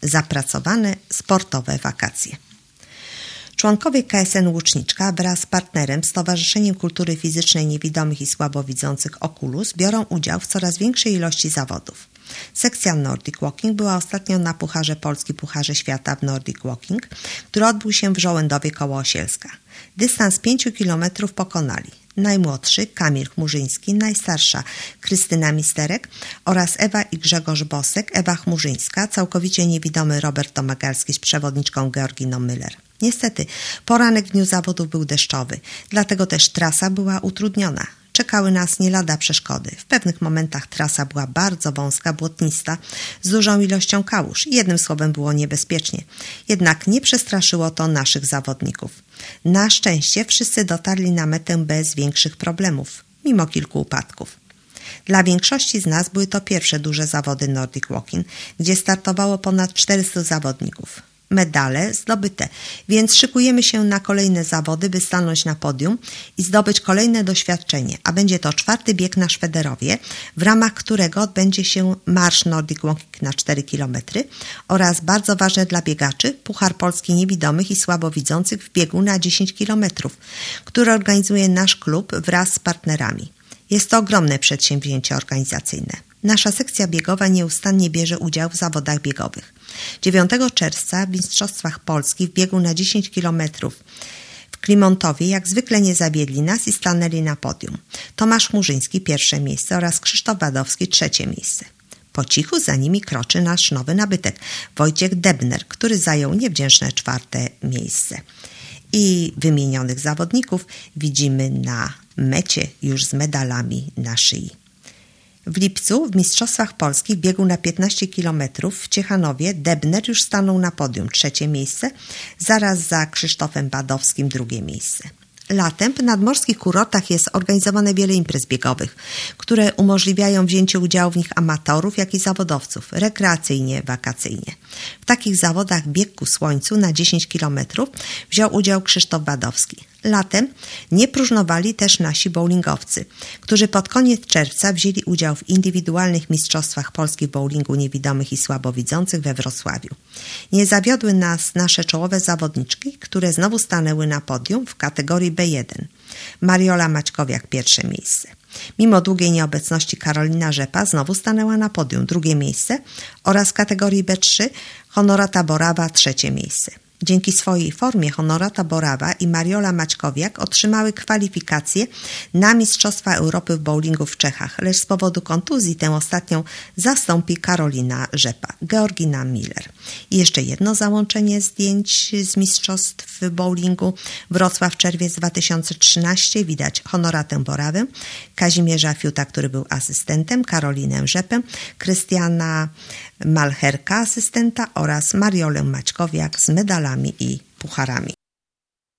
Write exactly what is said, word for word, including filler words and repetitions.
Zapracowane sportowe wakacje. Członkowie K S N Łuczniczka wraz z partnerem Stowarzyszeniem Kultury Fizycznej Niewidomych i Słabowidzących Oculus biorą udział w coraz większej ilości zawodów. Sekcja Nordic Walking była ostatnio na Pucharze Polski, Pucharze Świata w Nordic Walking, który odbył się w Żołędowie koło Osielska. Dystans pięciu kilometrów pokonali najmłodszy Kamil Chmurzyński, najstarsza Krystyna Misterek oraz Ewa i Grzegorz Bosek, Ewa Chmurzyńska, całkowicie niewidomy Robert Domagalski z przewodniczką Georginą Müller. Niestety, poranek w dniu zawodów był deszczowy, dlatego też trasa była utrudniona. Czekały nas nie lada przeszkody. W pewnych momentach trasa była bardzo wąska, błotnista, z dużą ilością kałuż. Jednym słowem było niebezpiecznie. Jednak nie przestraszyło to naszych zawodników. Na szczęście wszyscy dotarli na metę bez większych problemów, mimo kilku upadków. Dla większości z nas były to pierwsze duże zawody Nordic Walking, gdzie startowało ponad czterystu zawodników. Medale zdobyte, więc szykujemy się na kolejne zawody, by stanąć na podium i zdobyć kolejne doświadczenie, a będzie to czwarty bieg na Szwederowie, w ramach którego odbędzie się marsz Nordic Walking na cztery kilometry oraz bardzo ważne dla biegaczy Puchar Polski Niewidomych i Słabowidzących w biegu na dziesięć kilometrów, który organizuje nasz klub wraz z partnerami. Jest to ogromne przedsięwzięcie organizacyjne. Nasza sekcja biegowa nieustannie bierze udział w zawodach biegowych. dziewiątego czerwca w Mistrzostwach Polski w biegu na dziesięć kilometrów w Klimontowie jak zwykle nie zawiedli nas i stanęli na podium. Tomasz Chmurzyński pierwsze miejsce oraz Krzysztof Wadowski trzecie miejsce. Po cichu za nimi kroczy nasz nowy nabytek Wojciech Debner, który zajął niewdzięczne czwarte miejsce. I wymienionych zawodników widzimy na mecie już z medalami na szyi. W lipcu w Mistrzostwach Polski w biegu na piętnaście kilometrów w Ciechanowie Debner już stanął na podium, trzecie miejsce, zaraz za Krzysztofem Badowskim drugie miejsce. Latem w nadmorskich kurortach jest organizowane wiele imprez biegowych, które umożliwiają wzięcie udziału w nich amatorów, jak i zawodowców, rekreacyjnie, wakacyjnie. W takich zawodach bieg ku słońcu na dziesięć kilometrów wziął udział Krzysztof Badowski. Latem nie próżnowali też nasi bowlingowcy, którzy pod koniec czerwca wzięli udział w indywidualnych mistrzostwach Polski w bowlingu niewidomych i słabowidzących we Wrocławiu. Nie zawiodły nas nasze czołowe zawodniczki, które znowu stanęły na podium w kategorii B jeden. Mariola Maćkowiak pierwsze miejsce. Mimo długiej nieobecności Karolina Rzepa znowu stanęła na podium, drugie miejsce oraz w kategorii B trzy Honorata Borawa trzecie miejsce. Dzięki swojej formie Honorata Borawa i Mariola Maćkowiak otrzymały kwalifikacje na Mistrzostwa Europy w bowlingu w Czechach, lecz z powodu kontuzji tę ostatnią zastąpi Karolina Rzepa, Georgina Müller. I jeszcze jedno załączenie zdjęć z Mistrzostw w bowlingu Wrocław czerwiec dwa tysiące trzynasty. Widać Honoratę Borawę, Kazimierza Fiuta, który był asystentem, Karolinę Rzepę, Krystiana Malcherka, asystenta oraz Mariolę Maćkowiak z medalami i pucharami.